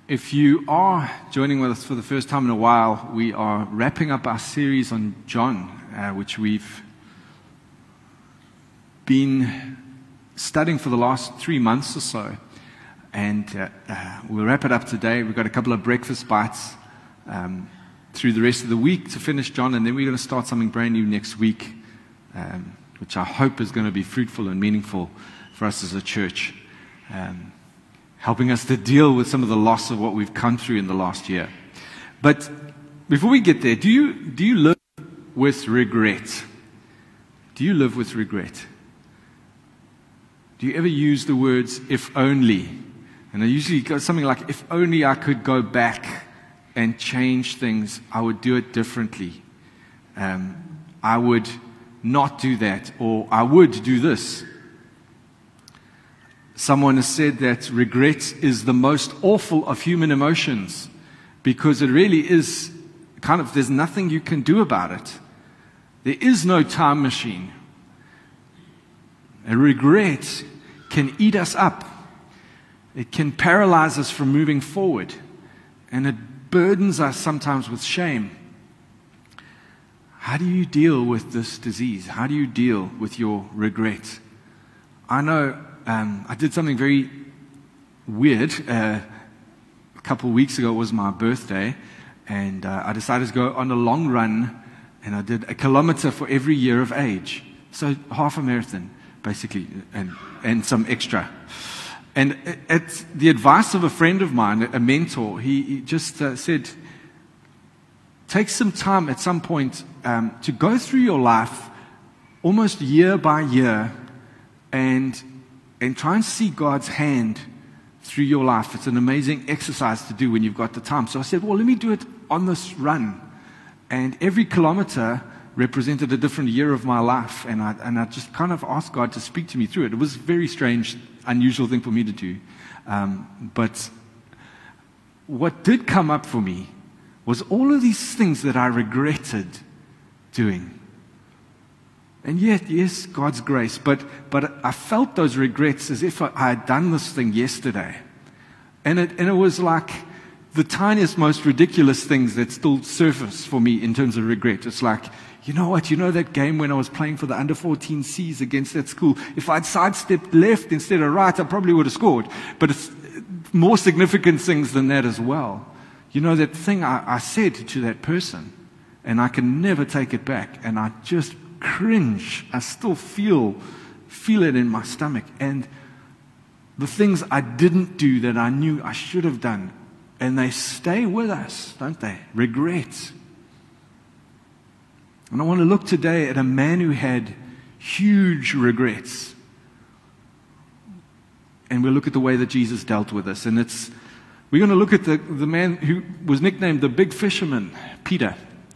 If you are joining with us for the first time in a while, we are wrapping up our series on John, which we've been studying for the last 3 months or so. And we'll wrap it up today. We've got a couple of breakfast bites through the rest of the week to finish John, and then we're going to start something brand new next week, which I hope is going to be fruitful and meaningful for us as a church. Helping us to deal with some of the loss of what we've come through in the last year. But before we get there, do you live with regret? Do you live with regret? Do you ever use the words, if only? And I usually go something like, if only I could go back and change things, I would do it differently. I would not do that, or I would do this. Someone has said that regret is the most awful of human emotions because it really is there's nothing you can do about it. There is no time machine. A regret can eat us up. It can paralyze us from moving forward. And it burdens us sometimes with shame. How do you deal with this disease? How do you deal with your regret? I know I did something very weird. A couple of weeks ago, it was my birthday, and I decided to go on a long run, and I did 1 kilometer for every year of age. So half a marathon, basically, and some extra. And at the advice of a friend of mine, a mentor, he just said, take some time at some point to go through your life almost year by year and try and see God's hand through your life. It's an amazing exercise to do when you've got the time. So I said, well, let me do it on this run. And every kilometer represented a different year of my life. And I just kind of asked God to speak to me through it. It was a very strange, unusual thing for me to do. But what did come up for me was all of these things that I regretted doing. And yet, yes, God's grace, but I felt those regrets as if I had done this thing yesterday. And it was like the tiniest, most ridiculous things that still surface for me in terms of regret. It's like, you know what, that game when I was playing for the under-14 Cs against that school, if I'd sidestepped left instead of right, I probably would have scored. But it's more significant things than that as well. That thing I said to that person, and I can never take it back, and I just cringe. I still feel it in my stomach. And the things I didn't do that I knew I should have done, and they stay with us, don't they? Regret. And I want to look today at a man who had huge regrets. And we'll look at the way that Jesus dealt with this. And we're going to look at the man who was nicknamed the big fisherman, Peter.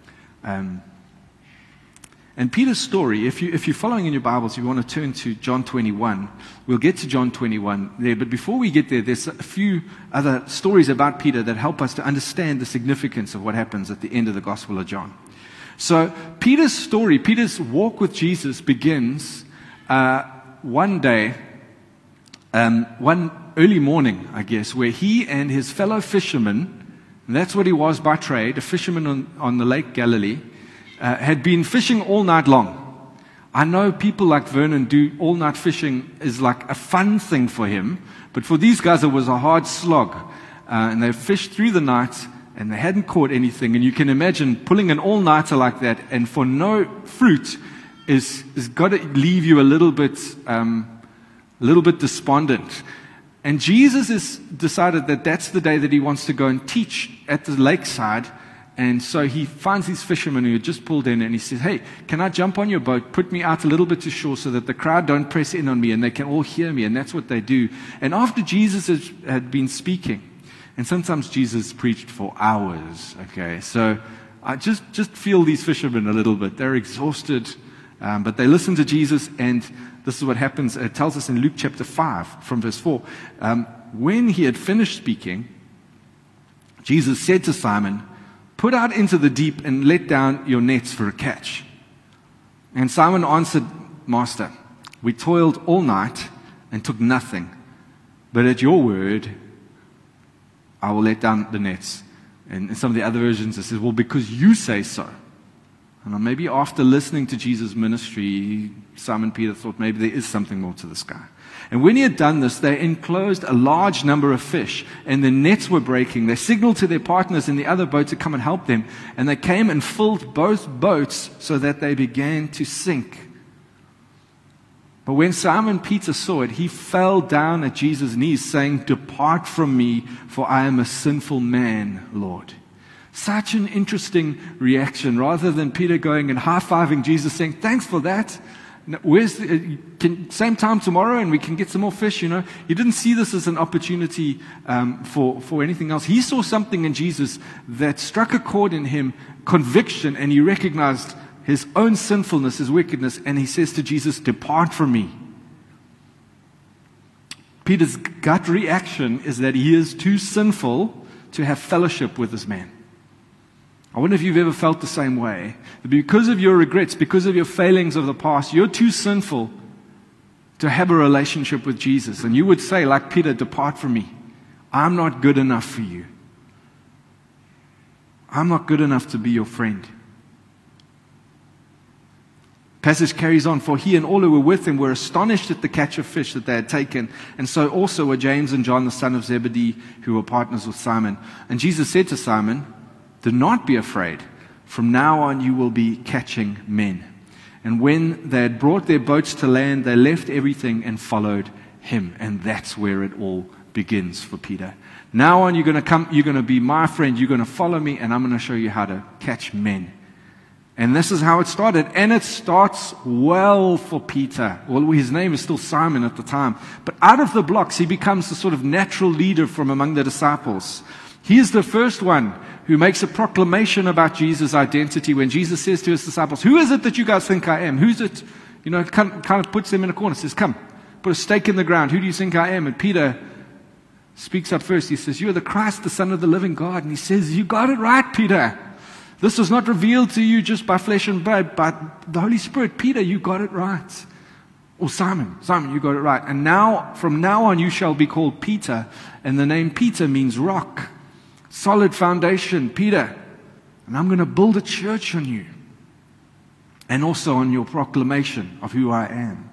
And Peter's story, if you're following in your Bibles, you want to turn to John 21. We'll get to John 21 there. But before we get there, there's a few other stories about Peter that help us to understand the significance of what happens at the end of the Gospel of John. So Peter's story, Peter's walk with Jesus begins one day, one early morning, I guess, where he and his fellow fishermen, and that's what he was by trade, a fisherman on the Lake Galilee, had been fishing all night long. I know people like Vernon do all-night fishing is like a fun thing for him, but for these guys it was a hard slog. And they fished through the night, and they hadn't caught anything. And you can imagine pulling an all-nighter like that, and for no fruit, is got to leave you a little bit despondent. And Jesus has decided that that's the day that he wants to go and teach at the lakeside. And so he finds these fishermen who had just pulled in, and he says, hey, can I jump on your boat, put me out a little bit to shore so that the crowd don't press in on me and they can all hear me? And that's what they do. And after Jesus had been speaking, and sometimes Jesus preached for hours, okay? So I just feel these fishermen a little bit. They're exhausted, but they listen to Jesus, and this is what happens. It tells us in Luke chapter 5 from verse 4. When he had finished speaking, Jesus said to Simon, put out into the deep and let down your nets for a catch. And Simon answered, Master, we toiled all night and took nothing, but at your word, I will let down the nets. And in some of the other versions, it says, well, because you say so. And maybe after listening to Jesus' ministry, Simon Peter thought maybe there is something more to this guy. And when he had done this, they enclosed a large number of fish, and the nets were breaking. They signaled to their partners in the other boat to come and help them, and they came and filled both boats so that they began to sink. But when Simon Peter saw it, he fell down at Jesus' knees, saying, "Depart from me, for I am a sinful man, Lord." Such an interesting reaction. Rather than Peter going and high-fiving Jesus, saying, "Thanks for that. Same time tomorrow and we can get some more fish," He didn't see this as an opportunity for anything else. He saw something in Jesus that struck a chord in him, conviction, and he recognized his own sinfulness, his wickedness, and he says to Jesus, "Depart from me." Peter's gut reaction is that he is too sinful to have fellowship with this man. I wonder if you've ever felt the same way. Because of your regrets, because of your failings of the past, you're too sinful to have a relationship with Jesus. And you would say, like Peter, "Depart from me. I'm not good enough for you. I'm not good enough to be your friend." Passage carries on, "For he and all who were with him were astonished at the catch of fish that they had taken, and so also were James and John, the son of Zebedee, who were partners with Simon. And Jesus said to Simon, 'Do not be afraid. From now on you will be catching men.' And when they had brought their boats to land, they left everything and followed him." And that's where it all begins for Peter. Now on, you're going to be my friend, you're going to follow me, and I'm going to show you how to catch men. And this is how it started. And it starts well for Peter. Well, his name is still Simon at the time. But out of the blocks, he becomes the sort of natural leader from among the disciples. He is the first one who makes a proclamation about Jesus' identity when Jesus says to his disciples, "Who is it that you guys think I am? Who's it?" Kind of puts them in a corner, says, "Come, put a stake in the ground. Who do you think I am?" And Peter speaks up first. He says, "You are the Christ, the Son of the living God." And he says, "You got it right, Peter. This was not revealed to you just by flesh and blood, but the Holy Spirit. Peter, you got it right." Or Simon, you got it right. "And now, from now on, you shall be called Peter." And the name Peter means rock. Solid foundation, Peter. And I'm going to build a church on you. And also on your proclamation of who I am.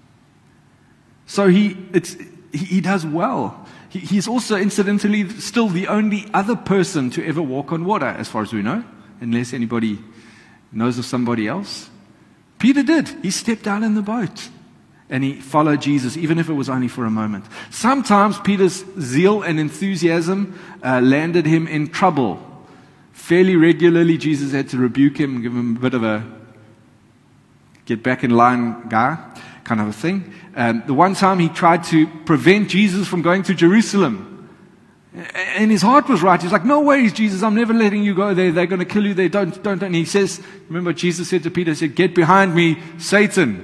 So he does well. He's also, incidentally, still the only other person to ever walk on water, as far as we know. Unless anybody knows of somebody else. Peter did. He stepped out in the boat. And he followed Jesus, even if it was only for a moment. Sometimes Peter's zeal and enthusiasm landed him in trouble. Fairly regularly, Jesus had to rebuke him and give him a bit of a get back in line guy kind of a thing. The one time he tried to prevent Jesus from going to Jerusalem. And his heart was right. He's like, "No ways, Jesus, I'm never letting you go there. They're going to kill you there. Don't. And he says, remember what Jesus said to Peter? He said, "Get behind me, Satan."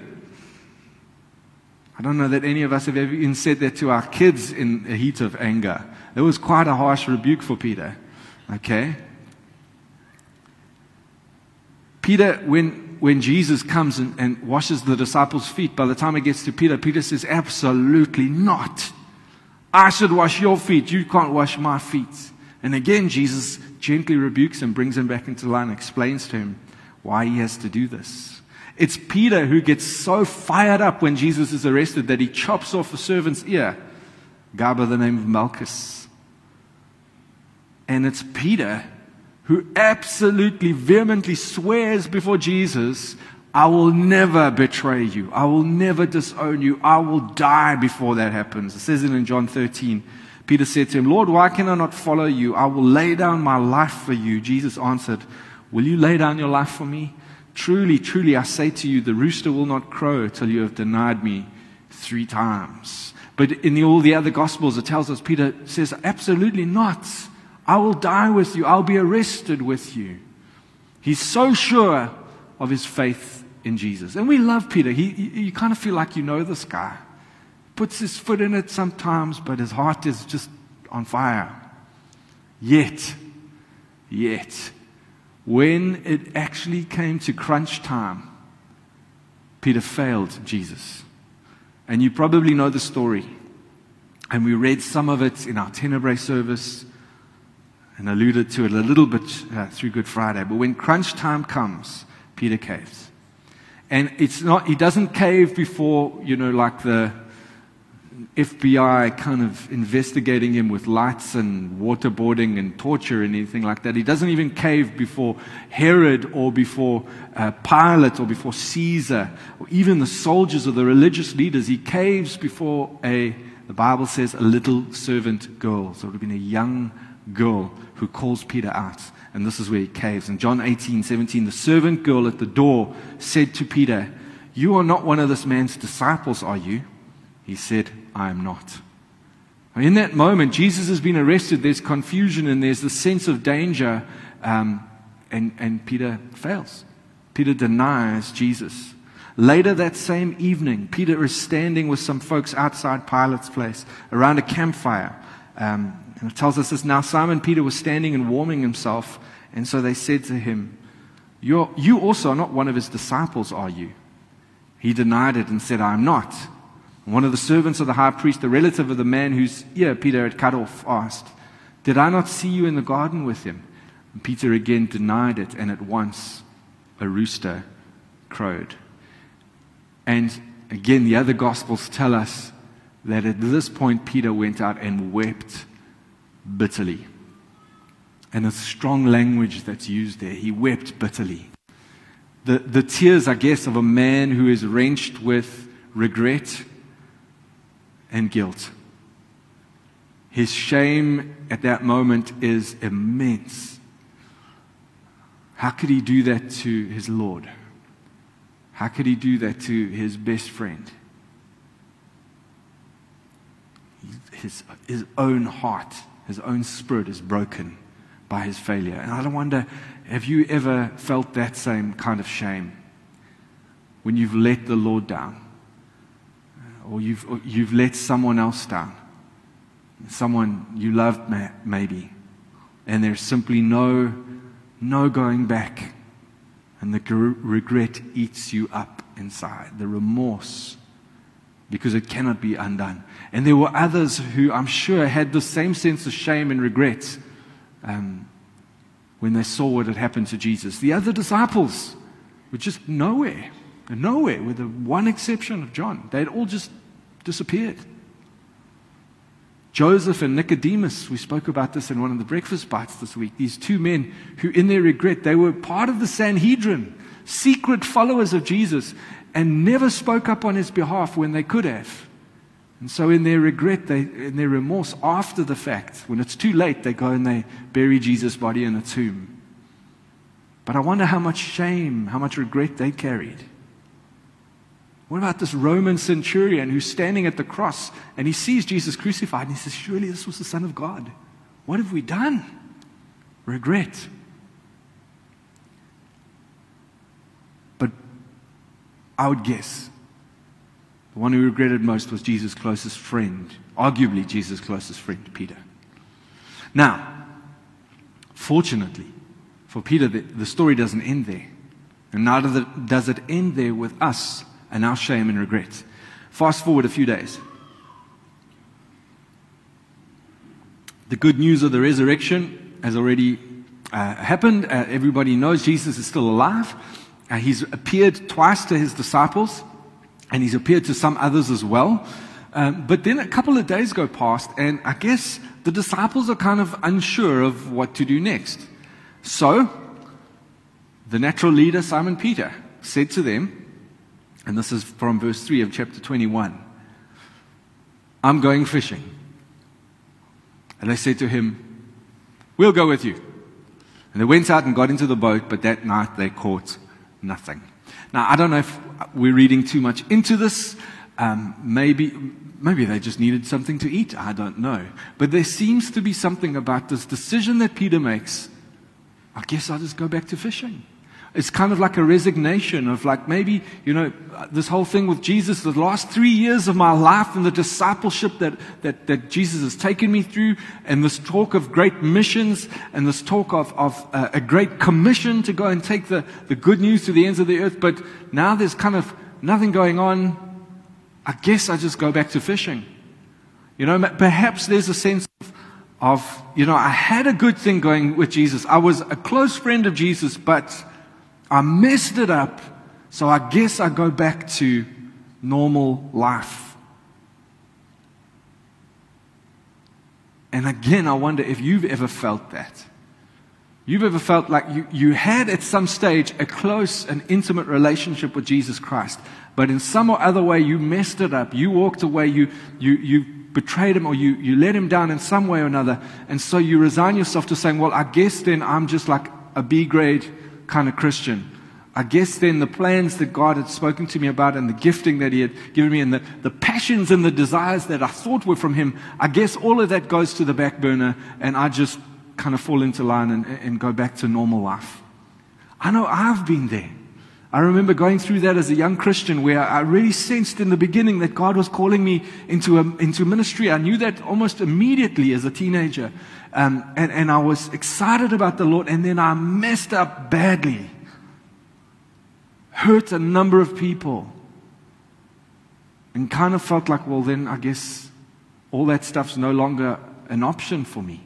I don't know that any of us have ever even said that to our kids in a heat of anger. It was quite a harsh rebuke for Peter. Okay? Peter, when Jesus comes and washes the disciples' feet, by the time it gets to Peter, Peter says, "Absolutely not. I should wash your feet. You can't wash my feet." And again, Jesus gently rebukes him, brings him back into line, explains to him why he has to do this. It's Peter who gets so fired up when Jesus is arrested that he chops off a servant's ear, a guy by the name of Malchus. And it's Peter who absolutely vehemently swears before Jesus, "I will never betray you. I will never disown you. I will die before that happens." It says it in John 13. Peter said to him, "Lord, why can I not follow you? I will lay down my life for you." Jesus answered, "Will you lay down your life for me? Truly, truly, I say to you, the rooster will not crow till you have denied me 3 times. But in all the other Gospels, it tells us, Peter says, "Absolutely not. I will die with you. I'll be arrested with you." He's so sure of his faith in Jesus. And we love Peter. You kind of feel like you know this guy. Puts his foot in it sometimes, but his heart is just on fire. Yet, when it actually came to crunch time, Peter failed Jesus. And you probably know the story. And we read some of it in our Tenebrae service. and alluded to it a little bit through Good Friday. But when crunch time comes, Peter caves. And he doesn't cave before, like the FBI kind of investigating him with lights and waterboarding and torture and anything like that. He doesn't even cave before Herod or before Pilate or before Caesar or even the soldiers or the religious leaders. He caves before the Bible says, a little servant girl. So it would have been a young girl who calls Peter out. And this is where he caves. In John 18:17, the servant girl at the door said to Peter, "You are not one of this man's disciples, are you?" He said, "I am not." In that moment, Jesus has been arrested. There's confusion and there's the sense of danger. And Peter fails. Peter denies Jesus. Later that same evening, Peter is standing with some folks outside Pilate's place around a campfire. And it tells us this. Now Simon Peter was standing and warming himself. And so they said to him, You also are not one of his disciples, are you? He denied it and said, I am not. One of the servants of the high priest, the relative of the man whose ear Peter had cut off, asked, Did I not see you in the garden with him? And Peter again denied it, and at once a rooster crowed. And again, the other Gospels tell us that at this point Peter went out and wept bitterly. And a strong language that's used there. He wept bitterly. The tears, I guess, of a man who is wrenched with regret and guilt. His shame at that moment is immense. How could he do that to his Lord? How could he do that to his best friend? His own heart, his own spirit is broken by his failure. And I wonder, have you ever felt that same kind of shame when you've let the Lord down? Or you've let someone else down? Someone you loved maybe. And there's simply no going back. And the regret eats you up inside. The remorse. Because it cannot be undone. And there were others who I'm sure had the same sense of shame and regret when they saw what had happened to Jesus. The other disciples were just nowhere, with the one exception of John. They had all just disappeared. Joseph and Nicodemus, we spoke about this in one of the breakfast bites this week. These two men who in their regret, they were part of the Sanhedrin, secret followers of Jesus, and never spoke up on his behalf when they could have. And so in their regret, in their remorse after the fact, when it's too late, they go and they bury Jesus' body in a tomb. But I wonder how much shame, how much regret they carried. What about this Roman centurion who's standing at the cross and he sees Jesus crucified and he says, surely this was the Son of God. What have we done? Regret. But I would guess the one who regretted most was Jesus' closest friend, arguably Jesus' closest friend, Peter. Now, fortunately for Peter, the story doesn't end there. And neither does it end there with us and our shame and regret. Fast forward a few days. The good news of the resurrection has already happened. Everybody knows Jesus is still alive. He's appeared twice to his disciples, and he's appeared to some others as well. But then a couple of days go past, and I guess the disciples are kind of unsure of what to do next. So, the natural leader, Simon Peter, said to them, and this is from verse 3 of chapter 21, I'm going fishing. And they said to him, we'll go with you. And they went out and got into the boat, but that night they caught nothing. Now, I don't know if we're reading too much into this. Maybe they just needed something to eat. I don't know. But there seems to be something about this decision that Peter makes. I guess I'll just go back to fishing. It's kind of like a resignation of like maybe, this whole thing with Jesus, the last 3 years of my life and the discipleship that Jesus has taken me through, and this talk of great missions and this talk of a great commission to go and take the good news to the ends of the earth. But now there's kind of nothing going on. I guess I just go back to fishing. Perhaps there's a sense I had a good thing going with Jesus. I was a close friend of Jesus, but I messed it up. So I guess I go back to normal life. And again, I wonder if you've ever felt that. You've ever felt like you had at some stage a close and intimate relationship with Jesus Christ, but in some or other way you messed it up. You walked away, you betrayed him, or you let him down in some way or another, and so you resign yourself to saying, well, I guess then I'm just like a B-grade kind of Christian. I guess then the plans that God had spoken to me about and the gifting that he had given me and the passions and the desires that I thought were from him, I guess all of that goes to the back burner and I just kind of fall into line and go back to normal life. I know I've been there. I remember going through that as a young Christian where I really sensed in the beginning that God was calling me into ministry. I knew that almost immediately as a teenager. And I was excited about the Lord, and then I messed up badly. Hurt a number of people. And kind of felt like, well, then I guess all that stuff's no longer an option for me.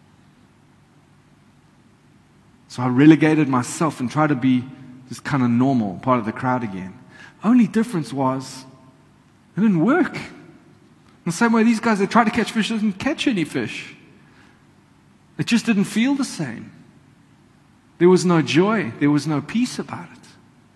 So I relegated myself and tried to be this kind of normal part of the crowd again. Only difference was it didn't work. In the same way these guys that tried to catch fish didn't catch any fish. It just didn't feel the same. There was no joy. There was no peace about it.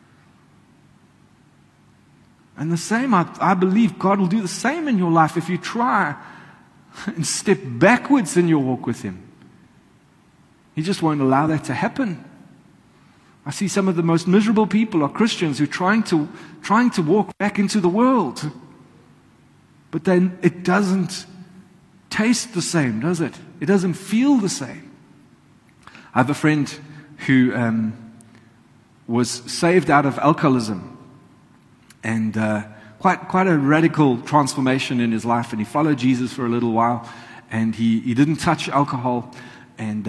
And the same, I believe God will do the same in your life if you try and step backwards in your walk with Him. He just won't allow that to happen. I see some of the most miserable people are Christians who are trying to walk back into the world. But then it doesn't taste the same, does it? It doesn't feel the same. I have a friend who was saved out of alcoholism, and quite a radical transformation in his life. And he followed Jesus for a little while, and he didn't touch alcohol, and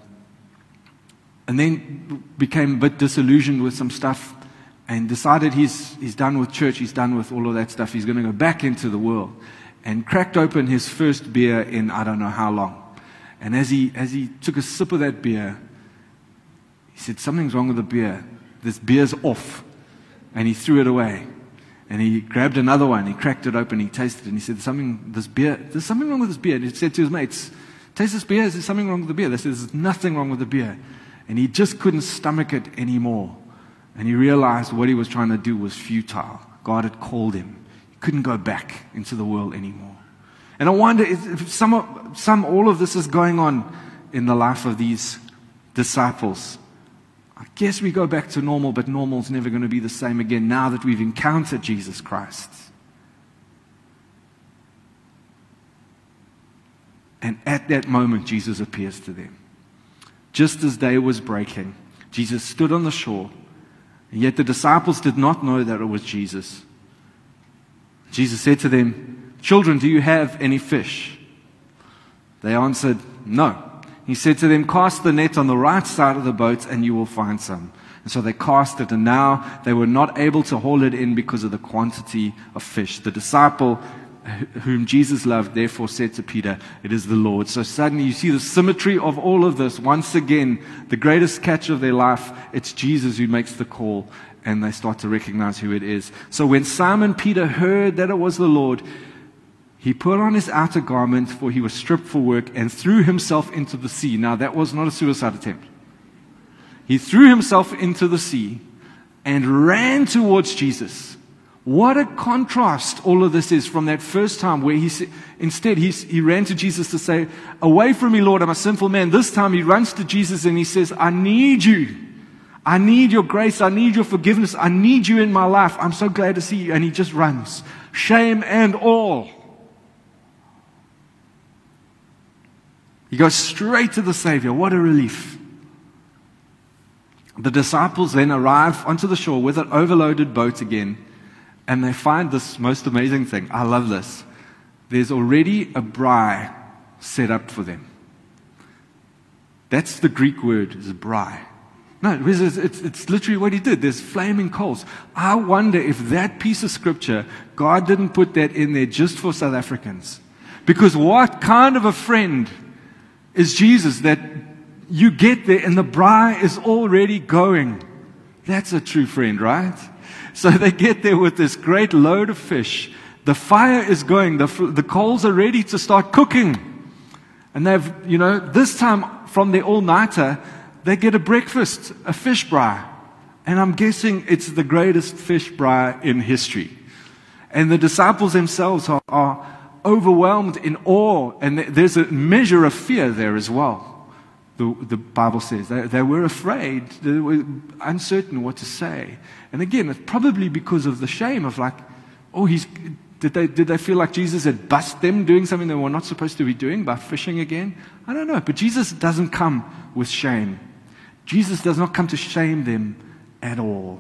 then became a bit disillusioned with some stuff and decided he's done with church, he's done with all of that stuff, he's going to go back into the world, and cracked open his first beer in I don't know how long. And as he took a sip of that beer, he said, something's wrong with the beer. This beer's off. And he threw it away. And he grabbed another one, he cracked it open, he tasted it, and he said, there's something wrong with this beer. And he said to his mates, taste this beer, is there something wrong with the beer? They said, there's nothing wrong with the beer. And he just couldn't stomach it anymore. And he realized what he was trying to do was futile. God had called him. He couldn't go back into the world anymore. And I wonder if all of this is going on in the life of these disciples. I guess we go back to normal, but normal's never going to be the same again now that we've encountered Jesus Christ. And at that moment, Jesus appears to them. Just as day was breaking, Jesus stood on the shore, and yet the disciples did not know that it was Jesus. Jesus said to them, children, do you have any fish? They answered, no. He said to them, cast the net on the right side of the boat and you will find some. And so they cast it, and now they were not able to haul it in because of the quantity of fish. The disciple whom Jesus loved therefore said to Peter, it is the Lord. So suddenly you see the symmetry of all of this. Once again, the greatest catch of their life, it's Jesus who makes the call, and they start to recognize who it is. So when Simon Peter heard that it was the Lord, he put on his outer garment, for he was stripped for work, and threw himself into the sea. Now that was not a suicide attempt. He threw himself into the sea and ran towards Jesus. What a contrast all of this is from that first time where he ran to Jesus to say, away from me, Lord, I'm a sinful man. This time he runs to Jesus and he says, I need you. I need your grace. I need your forgiveness. I need you in my life. I'm so glad to see you. And he just runs. Shame and all. He goes straight to the Savior. What a relief. The disciples then arrive onto the shore with an overloaded boat again. And they find this most amazing thing. I love this. There's already a braai set up for them. That's the Greek word, is braai. No, it's literally what he did. There's flaming coals. I wonder if that piece of scripture, God didn't put that in there just for South Africans. Because what kind of a friend is Jesus, that you get there and the braai is already going. That's a true friend, right? So they get there with this great load of fish. The fire is going. The coals are ready to start cooking. And they've, this time from their all-nighter, they get a breakfast, a fish braai. And I'm guessing it's the greatest fish braai in history. And the disciples themselves are overwhelmed in awe. And there's a measure of fear there as well. The Bible says they were afraid, they were uncertain what to say. And again, it's probably because of the shame of did they feel like Jesus had bust them doing something they were not supposed to be doing by fishing again? I don't know. But Jesus doesn't come with shame. Jesus does not come to shame them at all.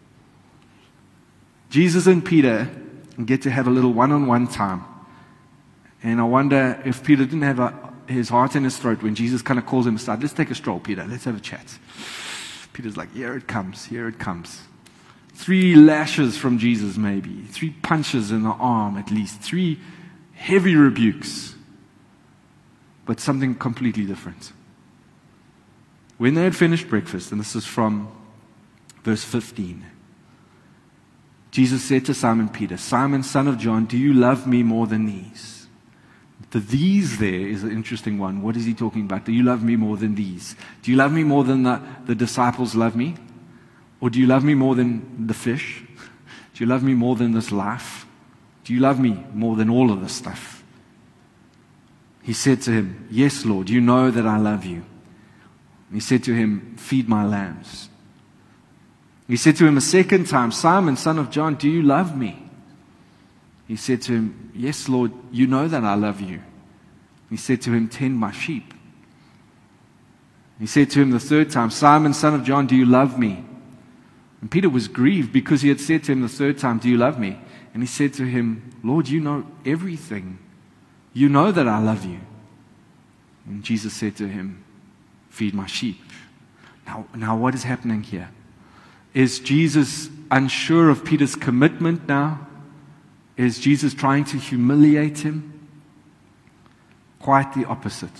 Jesus and Peter get to have a little one-on-one time. And I wonder if Peter didn't have his heart in his throat when Jesus kind of calls him aside. Let's take a stroll, Peter. Let's have a chat. Peter's like, here it comes. Here it comes. 3 lashes from Jesus, maybe. 3 punches in the arm, at least. 3 heavy rebukes. But something completely different. When they had finished breakfast, and this is from verse 15, Jesus said to Simon Peter, Simon, son of John, do you love me more than these? The these there is an interesting one. What is he talking about? Do you love me more than these? Do you love me more than the disciples love me? Or do you love me more than the fish? Do you love me more than this life? Do you love me more than all of this stuff? He said to him, yes, Lord, you know that I love you. And he said to him, feed my lambs. He said to him a second time, Simon, son of John, do you love me? He said to him, yes, Lord, you know that I love you. He said to him, tend my sheep. He said to him the third time, Simon, son of John, do you love me? And Peter was grieved because he had said to him the third time, do you love me? And he said to him, Lord, you know everything. You know that I love you. And Jesus said to him, feed my sheep. Now what is happening here? Is Jesus unsure of Peter's commitment now? Is Jesus trying to humiliate him? Quite the opposite.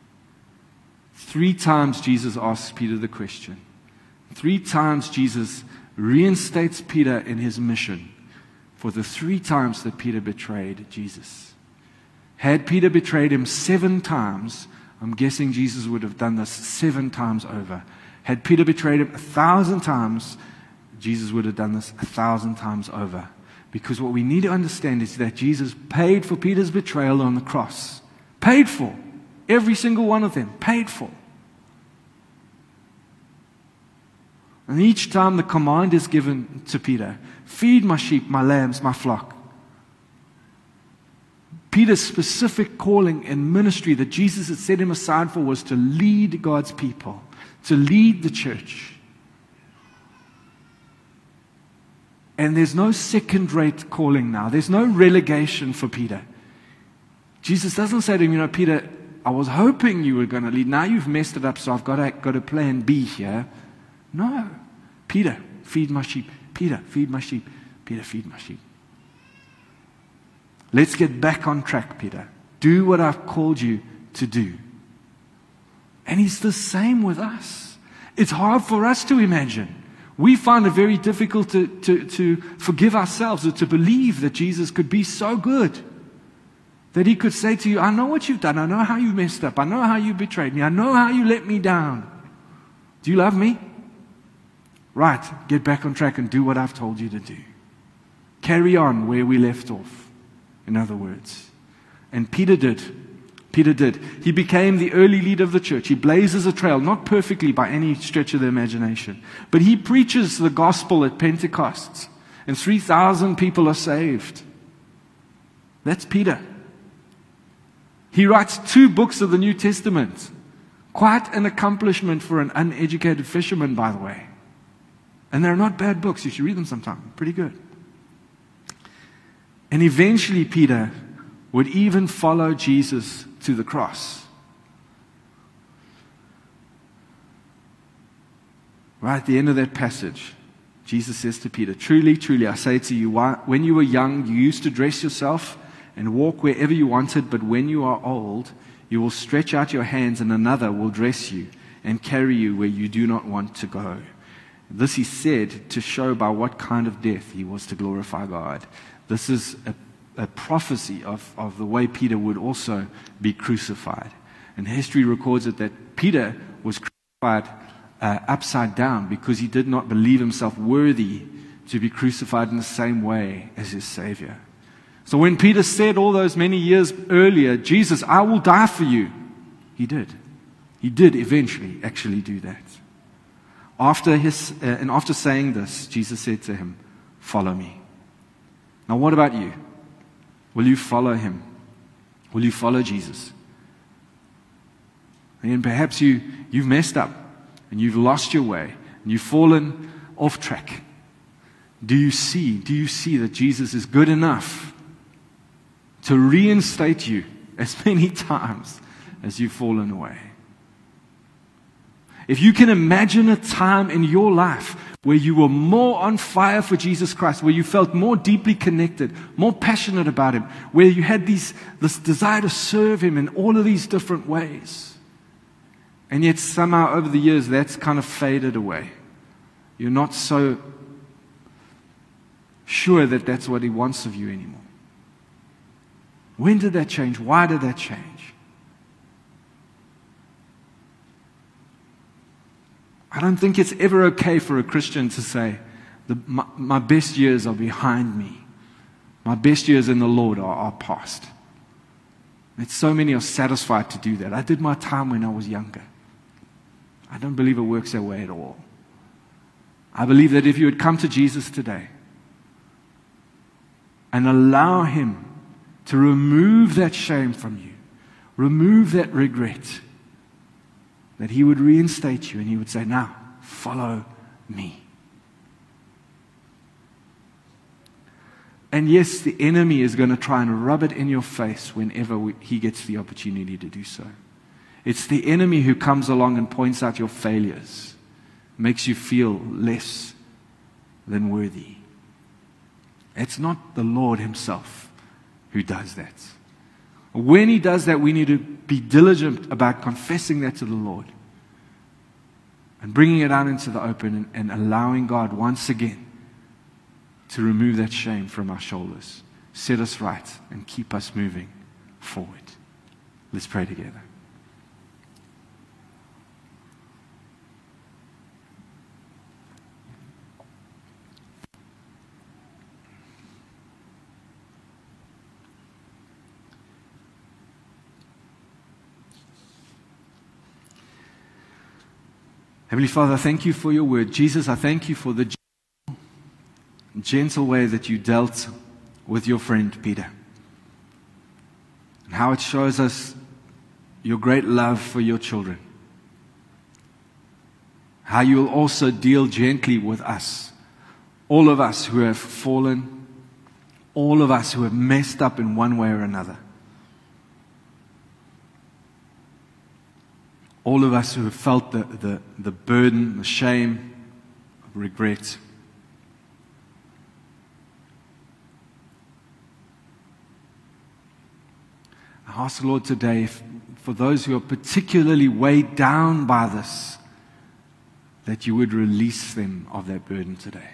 3 times Jesus asks Peter the question. 3 times Jesus reinstates Peter in his mission for the 3 times that Peter betrayed Jesus. Had Peter betrayed him 7 times, I'm guessing Jesus would have done this 7 times over. Had Peter betrayed him 1,000 times, Jesus would have done this 1,000 times over. Because what we need to understand is that Jesus paid for Peter's betrayal on the cross. Paid for. Every single one of them. Paid for. And each time the command is given to Peter, feed my sheep, my lambs, my flock. Peter's specific calling and ministry that Jesus had set him aside for was to lead God's people, to lead the church. And there's no second-rate calling now. There's no relegation for Peter. Jesus doesn't say to him, Peter, I was hoping you were going to lead. Now you've messed it up, so I've got a plan B here. No. Peter, feed my sheep. Peter, feed my sheep. Peter, feed my sheep. Let's get back on track, Peter. Do what I've called you to do. And he's the same with us. It's hard for us to imagine. We find it very difficult to forgive ourselves or to believe that Jesus could be so good. That he could say to you, I know what you've done. I know how you messed up. I know how you betrayed me. I know how you let me down. Do you love me? Right, get back on track and do what I've told you to do. Carry on where we left off, in other words. And Peter did. Peter did. He became the early leader of the church. He blazes a trail, not perfectly by any stretch of the imagination, but he preaches the gospel at Pentecost, and 3,000 people are saved. That's Peter. He writes 2 books of the New Testament. Quite an accomplishment for an uneducated fisherman, by the way. And they're not bad books. You should read them sometime. Pretty good. And eventually Peter would even follow Jesus to the cross. Right at the end of that passage, Jesus says to Peter, truly, truly, I say to you, when you were young, you used to dress yourself and walk wherever you wanted, but when you are old, You will stretch out your hands, and another will dress you and carry you where you do not want to go. This he said to show by what kind of death he was to glorify God. This is a prophecy of the way Peter would also be crucified. And history records it that Peter was crucified upside down because he did not believe himself worthy to be crucified in the same way as his Savior. So when Peter said all those many years earlier, Jesus, I will die for you, he did. He did eventually actually do that. After saying this, Jesus said to him, follow me. Now what about you? Will you follow him? Will you follow Jesus? And perhaps you've messed up and you've lost your way and you've fallen off track. Do you see that Jesus is good enough to reinstate you as many times as you've fallen away? If you can imagine a time in your life where you were more on fire for Jesus Christ, where you felt more deeply connected, more passionate about Him, where you had this desire to serve Him in all of these different ways, and yet somehow over the years that's kind of faded away. You're not so sure that that's what He wants of you anymore. When did that change? Why did that change? I don't think it's ever okay for a Christian to say, my best years are behind me. My best years in the Lord are past. And so many are satisfied to do that. I did my time when I was younger. I don't believe it works that way at all. I believe that if you would come to Jesus today and allow Him to remove that shame from you, remove that regret, that He would reinstate you and He would say, now, follow me. And yes, the enemy is going to try and rub it in your face whenever he gets the opportunity to do so. It's the enemy who comes along and points out your failures, makes you feel less than worthy. It's not the Lord Himself who does that. When He does that, we need to be diligent about confessing that to the Lord and bringing it out into the open and allowing God once again to remove that shame from our shoulders, set us right, and keep us moving forward. Let's pray together. Heavenly Father, I thank You for Your word. Jesus, I thank You for the gentle way that You dealt with Your friend Peter, and how it shows us Your great love for Your children. How You will also deal gently with us, all of us who have fallen, all of us who have messed up in one way or another. All of us who have felt the burden, the shame, regret. I ask, Lord, today, for those who are particularly weighed down by this, that You would release them of that burden today.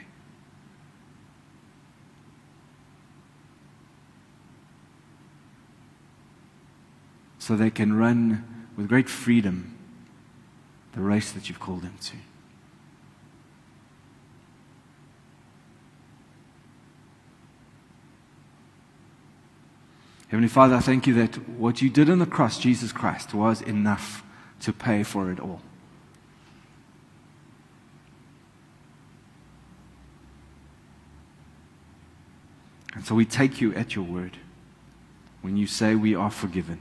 So they can run with great freedom the race that You've called them to. Heavenly Father, I thank You that what You did on the cross, Jesus Christ, was enough to pay for it all. And so we take You at Your word when You say we are forgiven.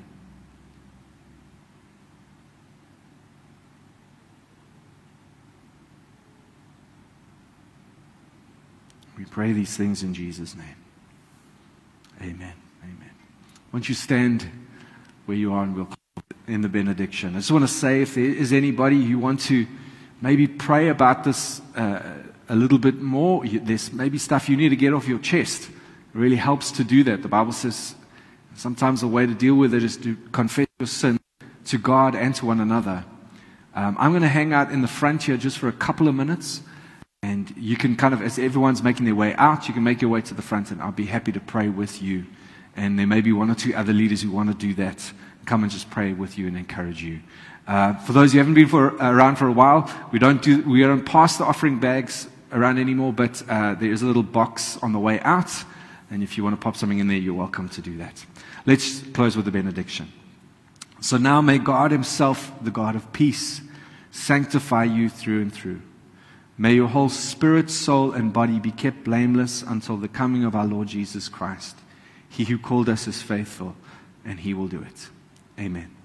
We pray these things in Jesus' name. Amen. Amen. Won't you stand where you are and we'll call in the benediction. I just want to say, if there is anybody who wants to maybe pray about this a little bit more, there's maybe stuff you need to get off your chest. It really helps to do that. The Bible says sometimes the way to deal with it is to confess your sin to God and to one another. I'm going to hang out in the front here just for a couple of minutes. And you can kind of, as everyone's making their way out, you can make your way to the front, and I'll be happy to pray with you. And there may be one or two other leaders who want to do that. Come and just pray with you and encourage you. For those who haven't been around for a while, we don't pass the offering bags around anymore, but there is a little box on the way out. And if you want to pop something in there, you're welcome to do that. Let's close with the benediction. So now may God himself, the God of peace, sanctify you through and through. May your whole spirit, soul, and body be kept blameless until the coming of our Lord Jesus Christ. He who called us is faithful, and he will do it. Amen.